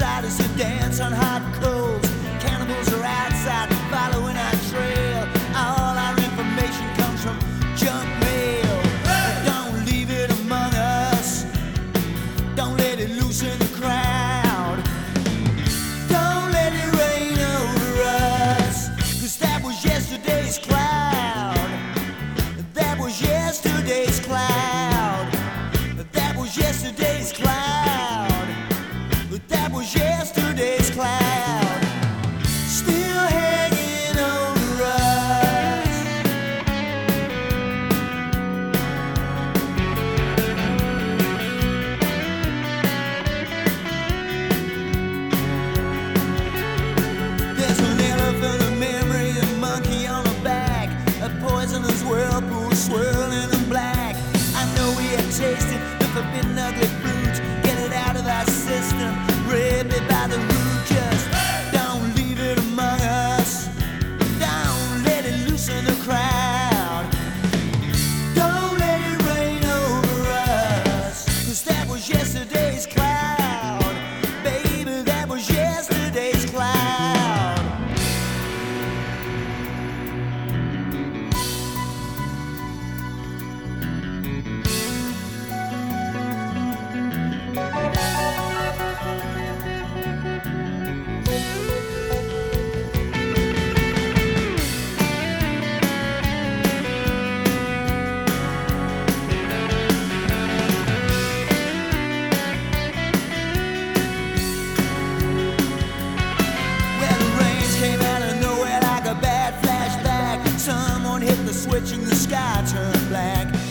Outsiders who dance on hot coals. Cannibals are outside following our trail. All our information comes from junk mail. Don't leave it among us. Don't let it loose in the crowd. Don't let it rain over us, 'cause that was yesterday's cloud. That was yesterday's cloud. That was yesterday's cloud. That was yesterday's cloud. Still hanging over us. There's an elephant, a memory, a monkey on a back, a poisonous whirlpool swirling in black. I know we have tasted the forbidden ugly fruit. Get it out of our system, rip it by the root. Just don't leave it among us. Don't let it loose in the crowd. Don't let it rain over us, 'cause that was yesterday's cloud. Baby, that was yesterday's cloud. Switch and the sky turned black.